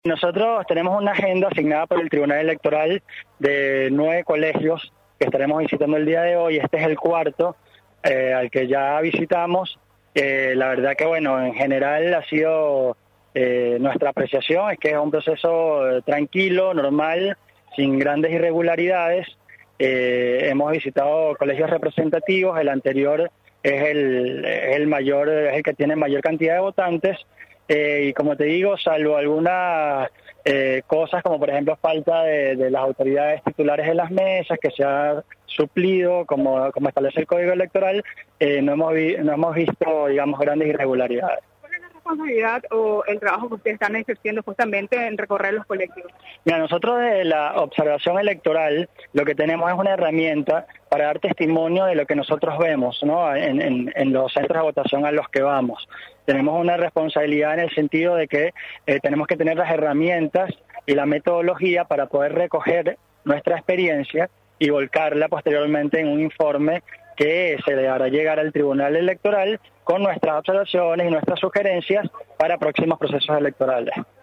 Nosotros tenemos una agenda asignada por el Tribunal Electoral de 9 colegios que estaremos visitando el día de hoy. Este es el cuarto al que ya visitamos. La verdad que, bueno, en general ha sido nuestra apreciación, es que es un proceso tranquilo, normal, sin grandes irregularidades. Hemos visitado colegios representativos, el anterior es el que tiene mayor cantidad de votantes. Y como te digo, salvo algunas cosas como por ejemplo falta de las autoridades titulares de las mesas que se ha suplido como establece el Código Electoral, no hemos visto, digamos, grandes irregularidades. ¿Cuál es la responsabilidad o el trabajo que ustedes están ejerciendo justamente en recorrer los colegios? Mira, nosotros de la observación electoral lo que tenemos es una herramienta para dar testimonio de lo que nosotros vemos, ¿no?, en los centros de votación a los que vamos. Tenemos una responsabilidad en el sentido de que tenemos que tener las herramientas y la metodología para poder recoger nuestra experiencia y volcarla posteriormente en un informe que se le hará llegar al Tribunal Electoral con nuestras observaciones y nuestras sugerencias para próximos procesos electorales.